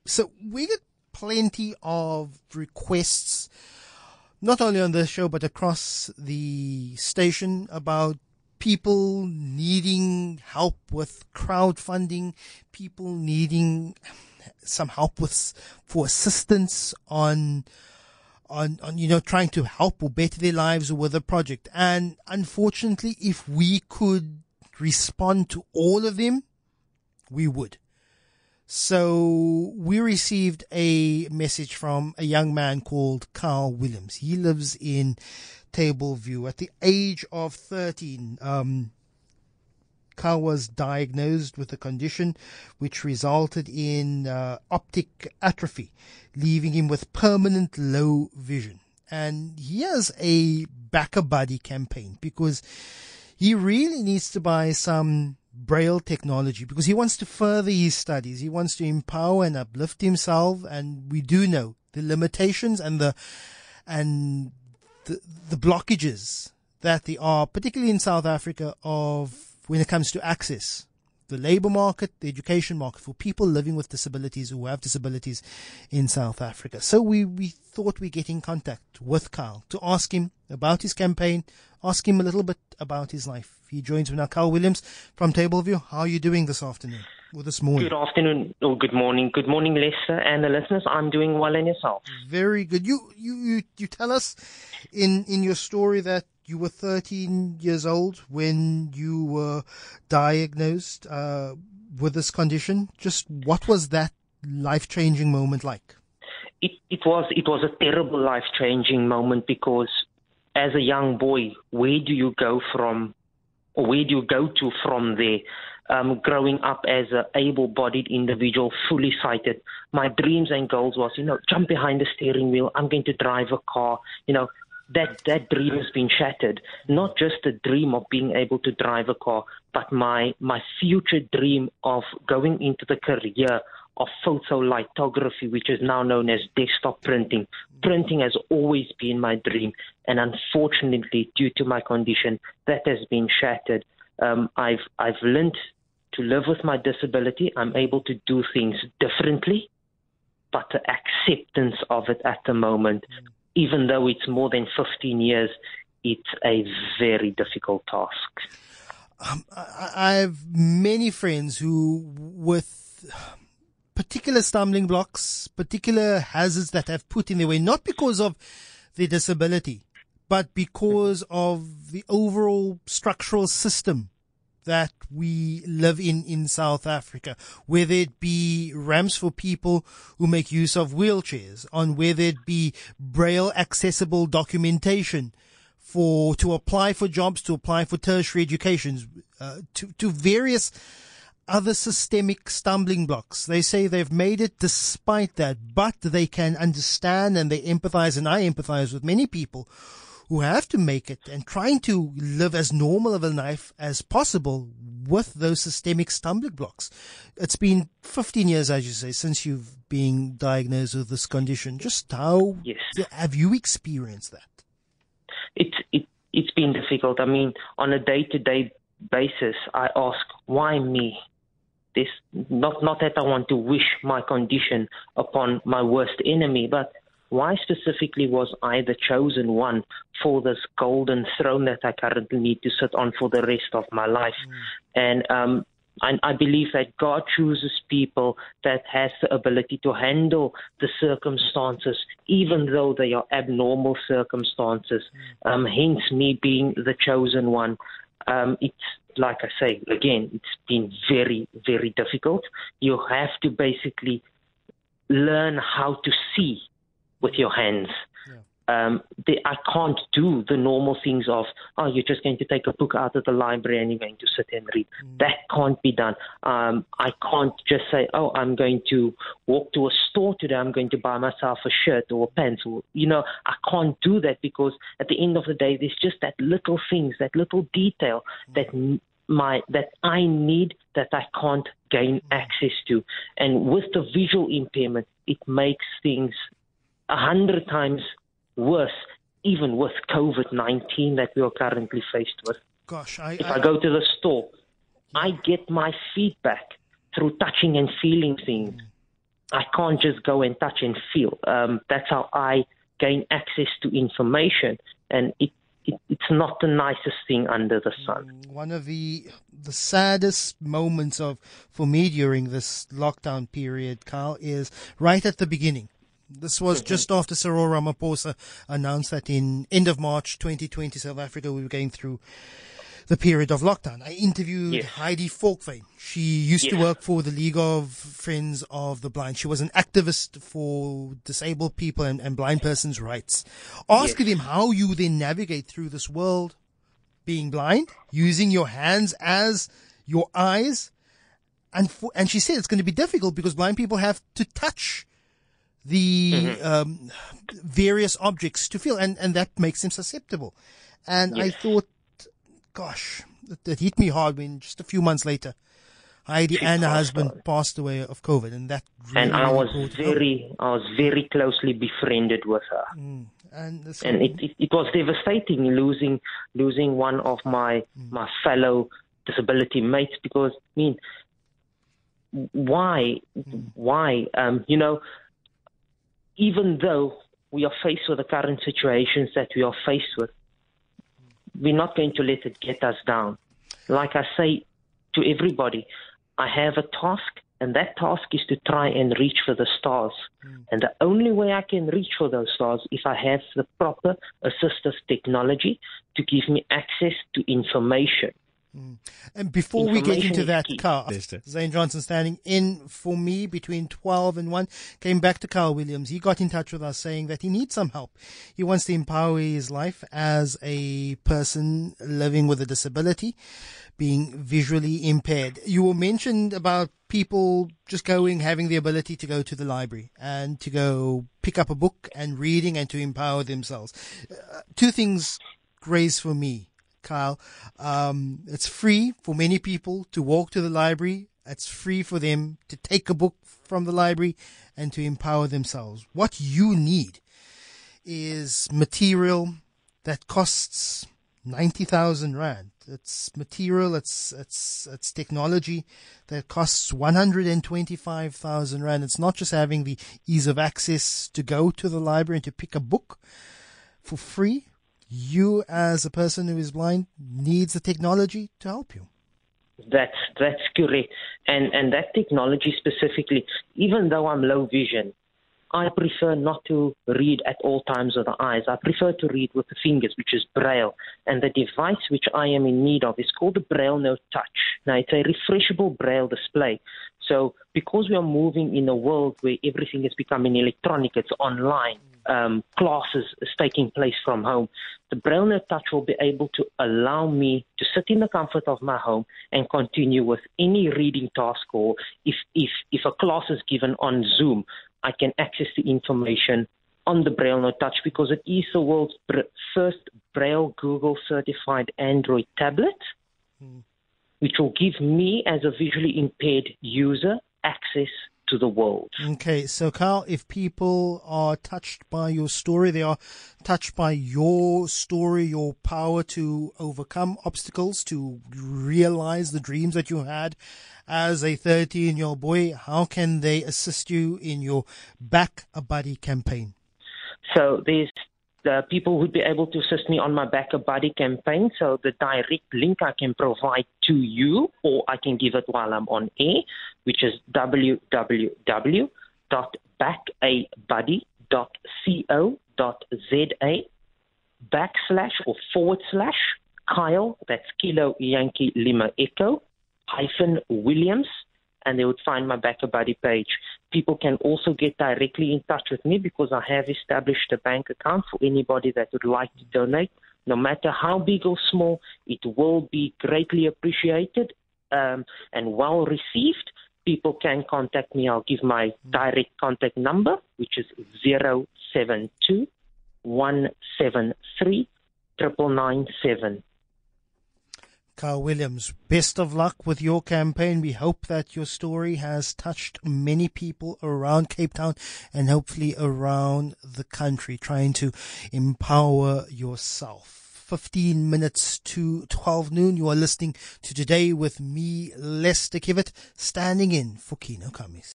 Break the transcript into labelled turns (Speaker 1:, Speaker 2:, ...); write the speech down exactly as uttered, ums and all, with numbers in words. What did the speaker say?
Speaker 1: So we get plenty of requests, not only on this show, but across the station, about people needing help with crowdfunding, people needing some help with for assistance on on on you know trying to help or better their lives with a project. And unfortunately, if we could respond to all of them, we would. So we received a message from a young man called Carl Williams. He lives in Tableview. At the age of thirteen, um, Carl was diagnosed with a condition which resulted in uh, optic atrophy, leaving him with permanent low vision. And he has a Back a Buddy campaign because he really needs to buy some Braille technology because he wants to further his studies. He wants to empower and uplift himself. And we do know the limitations and the, and the, the blockages that there are, particularly in South Africa, of when it comes to access, the labor market, the education market for people living with disabilities who have disabilities in South Africa. So we, we thought we'd get in contact with Carl to ask him about his campaign, ask him a little bit about his life. He joins me now. Carl Williams from Tableview. How are you doing this afternoon or this morning?
Speaker 2: Good afternoon or good morning. Good morning, Lester and the listeners. I'm doing well, and yourself?
Speaker 1: Very good. You, you, you, you tell us in, in your story that you were thirteen years old when you were diagnosed uh, with this condition. Just what was that life-changing moment like?
Speaker 2: It, it was it was a terrible life-changing moment because as a young boy, where do you go from, or where do you go to from there? Um, growing up as an able-bodied individual, fully sighted, my dreams and goals was, you know, jump behind the steering wheel. I'm going to drive a car, you know. That that dream has been shattered. Not just the dream of being able to drive a car, but my my future dream of going into the career of photolithography, which is now known as desktop printing. Printing has always been my dream, and unfortunately, due to my condition, that has been shattered. Um, I've I've learned to live with my disability. I'm able to do things differently, but the acceptance of it at the moment, even though it's more than fifteen years, it's a very difficult task.
Speaker 1: Um, I, I have many friends who, with particular stumbling blocks, particular hazards that have put in their way, not because of their disability, but because of the overall structural system that we live in in South Africa, whether it be ramps for people who make use of wheelchairs, on whether it be Braille accessible documentation for to apply for jobs, to apply for tertiary education, uh, to, to various other systemic stumbling blocks. They say they've made it despite that, but they can understand and they empathize, and I empathize with many people who have to make it and trying to live as normal of a life as possible with those systemic stumbling blocks. It's been fifteen years, as you say, since you've been diagnosed with this condition. Just how
Speaker 2: yes.
Speaker 1: have you experienced that?
Speaker 2: It's it, it's been difficult. I mean, on a day-to-day basis, I ask, why me? This not not that I want to wish my condition upon my worst enemy, but why specifically was I the chosen one for this golden throne that I currently need to sit on for the rest of my life? Mm. And um, I, I believe that God chooses people that has the ability to handle the circumstances, even though they are abnormal circumstances. Mm. Um, hence me being the chosen one. Um, it's like I say, again, it's been very, very difficult. You have to basically learn how to see with your hands. Yeah. Um, they, I can't do the normal things of, oh, you're just going to take a book out of the library and you're going to sit and read. Mm. That can't be done. Um, I can't just say, oh, I'm going to walk to a store today. I'm going to buy myself a shirt or pants. Or, you know, I can't do that because at the end of the day, there's just that little things, that little detail mm. that my that I need that I can't gain mm. access to. And with the visual impairment, it makes things a hundred times worse, even with COVID nineteen that we are currently faced with.
Speaker 1: Gosh, I,
Speaker 2: if
Speaker 1: I,
Speaker 2: I go to the store, yeah. I get my feedback through touching and feeling things. I can't just go and touch and feel. Um, that's how I gain access to information, and it, it it's not the nicest thing under the sun.
Speaker 1: One of the the saddest moments of for me during this lockdown period, Carl, is right at the beginning. This was mm-hmm. just after Cyril Ramaphosa announced that in end of March twenty twenty, South Africa, we were going through the period of lockdown. I interviewed yes. Heidi Falkvein. She used yes. to work for the League of Friends of the Blind. She was an activist for disabled people and, and blind persons' rights. Asking yes. them how you then navigate through this world being blind, using your hands as your eyes. And for, and she said it's going to be difficult because blind people have to touch the mm-hmm. um, various objects to feel, and, and that makes them susceptible. And yes. I thought, gosh, it, it hit me hard when just a few months later, Heidi she and her husband on. passed away of COVID, and that really,
Speaker 2: and I
Speaker 1: really
Speaker 2: was very, I was very closely befriended with her,
Speaker 1: mm. and,
Speaker 2: and it, it it was devastating losing losing one of my mm. my fellow disability mates, because I mean, why mm. why um you know, even though we are faced with the current situations that we are faced with, we're not going to let it get us down. Like I say to everybody, I have a task, and that task is to try and reach for the stars. Mm. And the only way I can reach for those stars is if I have the proper assistive technology to give me access to information.
Speaker 1: Mm. And before we get into that, Carl, Zane Johnson standing in for me between twelve and one, came back to Carl Williams. He got in touch with us saying that he needs some help. He wants to empower his life as a person living with a disability, being visually impaired. You were mentioned about people just going, having the ability to go to the library and to go pick up a book and reading and to empower themselves. Uh, two things raised for me, Kyle. Um, it's free for many people to walk to the library. It's free for them to take a book from the library and to empower themselves. What you need is material that costs ninety thousand rand. It's material, it's, it's, it's technology that costs one hundred twenty-five thousand rand. It's not just having the ease of access to go to the library and to pick a book for free. You, as a person who is blind, needs the technology to help you.
Speaker 2: That's that's correct. And and that technology specifically, even though I'm low vision, I prefer not to read at all times with the eyes. I prefer to read with the fingers, which is Braille. And the device which I am in need of is called the Braille Note Touch. Now, it's a refreshable Braille display. So because we are moving in a world where everything is becoming electronic, it's online, um, classes is taking place from home, the Braille Note Touch will be able to allow me to sit in the comfort of my home and continue with any reading task, or if, if, if a class is given on Zoom, I can access the information on the Braille Note Touch, because it is the world's first Braille Google certified Android tablet, mm. which will give me, as a visually impaired user, access to the world.
Speaker 1: Okay, so Carl, if people are touched by your story, they are touched by your story, your power to overcome obstacles, to realize the dreams that you had as a thirteen-year-old boy, how can they assist you in your Back a Buddy campaign?
Speaker 2: So there's the people would be able to assist me on my Back a Buddy campaign. So the direct link I can provide to you, or I can give it while I'm on air, which is w w w dot back a buddy dot co dot z a backslash or forward slash Kyle, that's Kilo Yankee Lima Echo, hyphen Williams, and they would find my Back a Buddy page. People can also get directly in touch with me because I have established a bank account for anybody that would like to donate. No matter how big or small, it will be greatly appreciated um, and well received. People can contact me. I'll give my direct contact number, which is zero seven two, one seven three, nine nine nine seven.
Speaker 1: Carl Williams, best of luck with your campaign. We hope that your story has touched many people around Cape Town and hopefully around the country, trying to empower yourself. fifteen minutes to twelve noon. You are listening to Today with me, Lester Kivet, standing in for Kino Kamis.